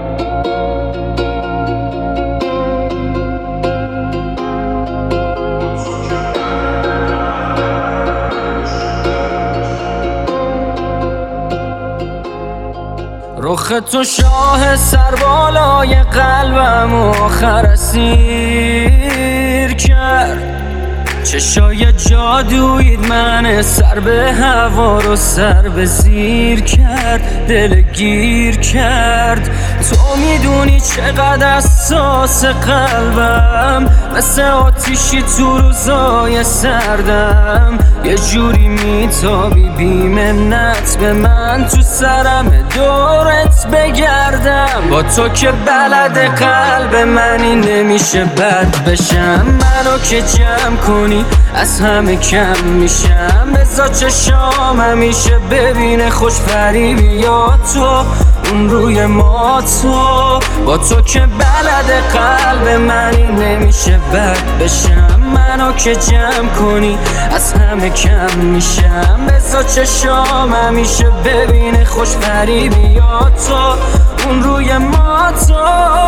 رخ تو شاه سربالای قلبم آخر اسیر کرد، چشای جادویت من سر به هوا رو سر به زیر کرد، دل گیر کرد. تو میدونی چقدر حساس قلبم، مثل آتیشی تو روزای سردم، یه جوری میتابی بی منت به من، تو سرم دورت بگردم. با تو که بلد قلب منی نمیشه بد بشم، منو که جمع کنی از همه کم میشم. بذار چشام همیشه ببینه خوش فریبی یا تو اون روی ما. تو با تو که بلد قلب منی نمیشه بد بشم، منو که جمع کنی از همه کم میشم. بذار چشام همیشه ببینه خوش فریبی یا تو اون روی ما. تو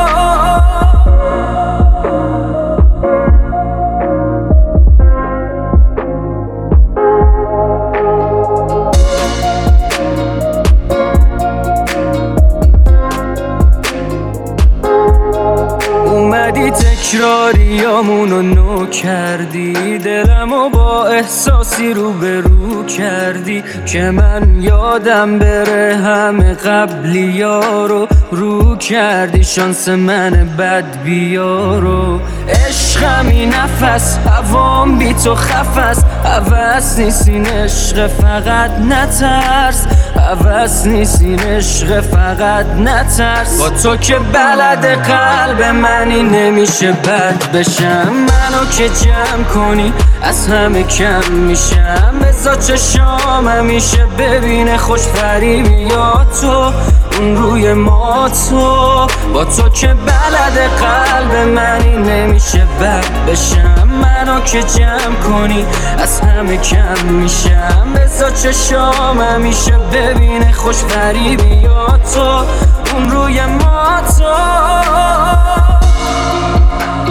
اومدی تکراریامونو نو کردی، دلمو با احساسی روبرو کردی که من یادم بره همه قبلیارو رو کردی. شانس من بد بیارو عشقمی نفس هوام بی تو خفس، حوث نیستین عشق فقط نترس، حوث نیستین عشق فقط نترس. با تو که بلد قلب منی نمیشه بد بشم، منو که جمع کنی از همه کم میشم. بذار چشام همیشه ببینه خوش فریبی یا تو اون روی ما. تو با تو که بلد قلب منی نمیشه بد بشم، منو که جمع کنی از همه کم میشم. بذار چشام همیشه ببینه خوش فریبی یا تو اون روی ما. تو